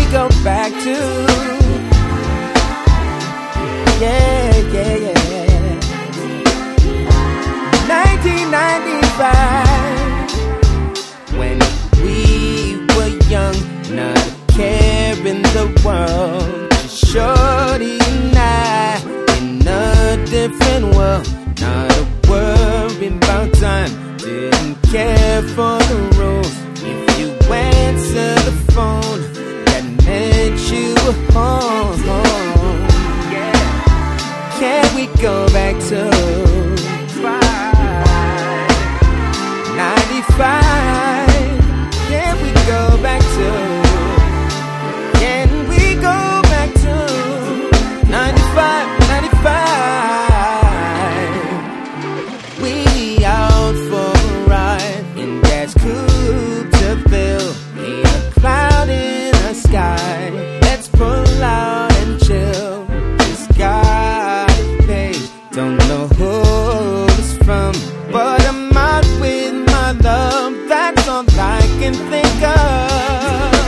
go back to? Yeah, yeah, yeah. 1995, when we were young, not a care in the world. Just Shorty and I in a different world, not a worry about time. Didn't care for the rules. If you answer the phone, that meant you were home. Yeah. Can we go back to 95? Can we go back to? Can we go back to 95, 95? We out for a ride in Dad's coupe to Bill. Ain't a cloud in the sky. Let's pull out and chill. Just got paid. Don't know who it's from, but I'm out with my love. That's all I can think of.